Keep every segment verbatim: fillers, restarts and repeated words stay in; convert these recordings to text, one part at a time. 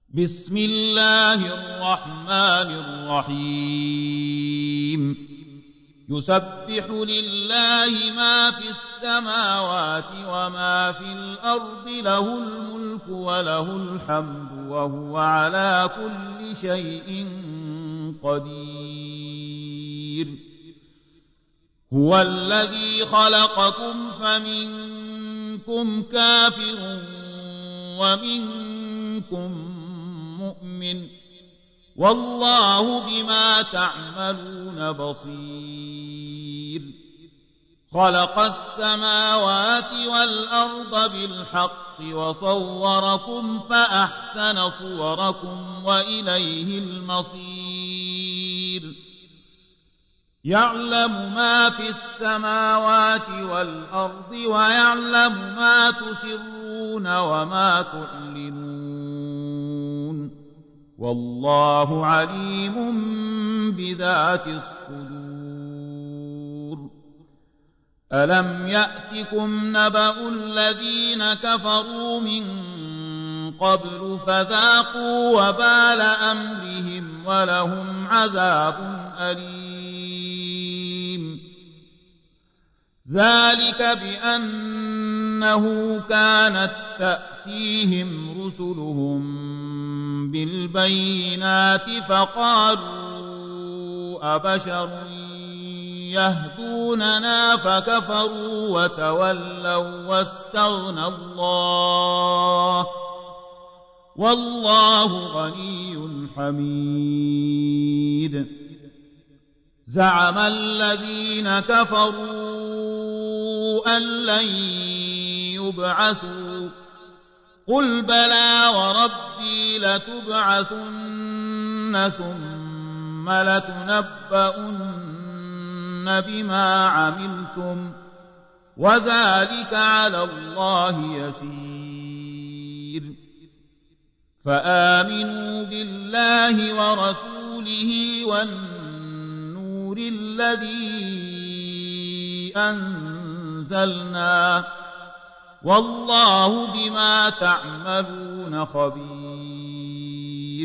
بسم الله الرحمن الرحيم يسبح لله ما في السماوات وما في الأرض له الملك وله الحمد وهو على كل شيء قدير هو الذي خلقكم فمنكم كافر ومنكم مؤمن والله بما تعملون بصير خلق السماوات والأرض بالحق وصوركم فأحسن صوركم وإليه المصير يعلم ما في السماوات والأرض ويعلم ما تسرون وما تعلنون والله عليم بذات الصدور ألم يأتكم نبأ الذين كفروا من قبل فذاقوا وبال أمرهم ولهم عذاب أليم ذلك بأنه كانت تأتيهم رسلهم بالبينات فقالوا أبشر يهدوننا فكفروا وتولوا واستغنى الله والله غني حميد زعم الذين كفروا أن لن يبعثوا قل بلى وربي لتبعثن ثم لتنبؤن بما عملتم وذلك على الله يسير فآمنوا بالله ورسوله والنور الذي أنزلنا والله بما تعملون خبير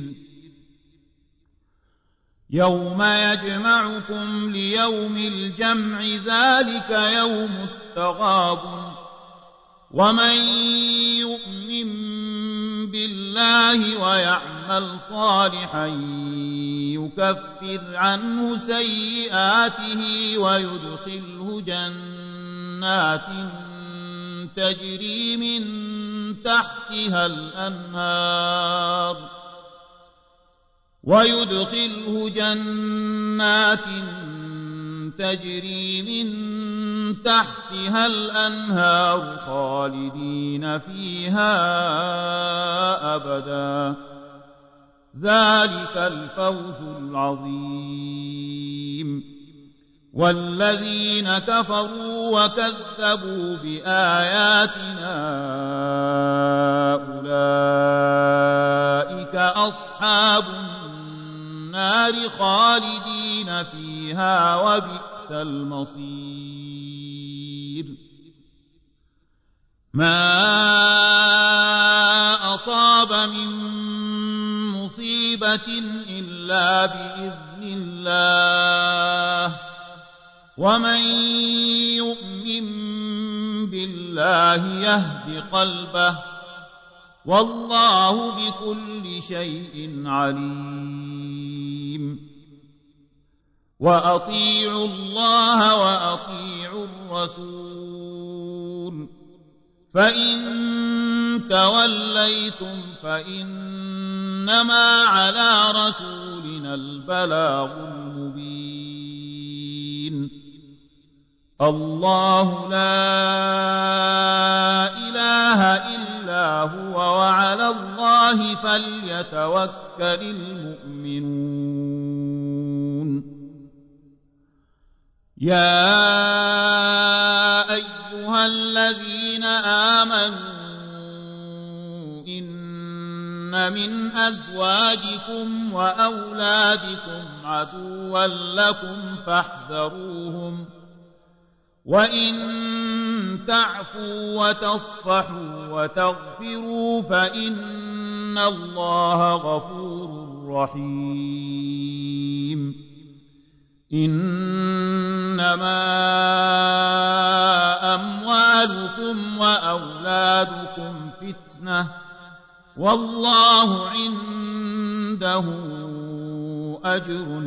يوم يجمعكم ليوم الجمع ذلك يوم التغابن ومن يؤمن بالله ويعمل صالحا يكفر عنه سيئاته ويدخله جنات تجري من تحتها الأنهار ويدخله جنات تجري من تحتها الأنهار خالدين فيها أبدا ذلك الفوز العظيم والذين كفروا وكذبوا بآياتنا أولئك أصحاب النار خالدين فيها وبئس المصير ما أصاب من مصيبة إلا بإذن الله ومن يؤمن بالله يهد قلبه والله بكل شيء عليم وأطيعوا الله وأطيعوا الرسول فإن توليتم فإنما على رسولنا البلاغ المبين الله لا إله إلا هو وعلى الله فليتوكل المؤمنون يا أيها الذين آمنوا إن من أزواجكم وأولادكم عدوا لكم فاحذروهم وإن تعفوا وتصفحوا وتغفروا فإن الله غفور رحيم. إنما أموالكم وأولادكم فتنة والله عنده أجر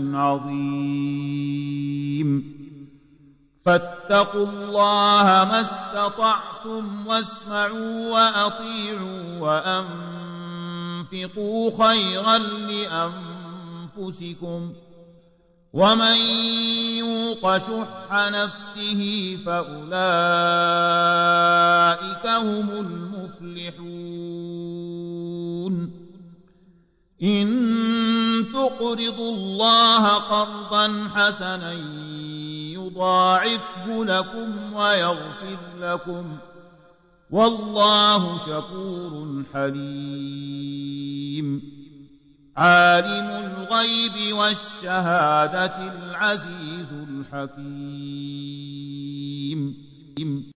عظيم. فاتقوا الله ما استطعتم واسمعوا وأطيعوا وأنفقوا خيرا لأنفسكم ومن يوق شح نفسه فأولئك هم المفلحون. إن تقرضوا الله قرضا حسنا يضاعفه لكم ويغفر لكم والله شكور حليم. عالم الغيب والشهادة العزيز الحكيم.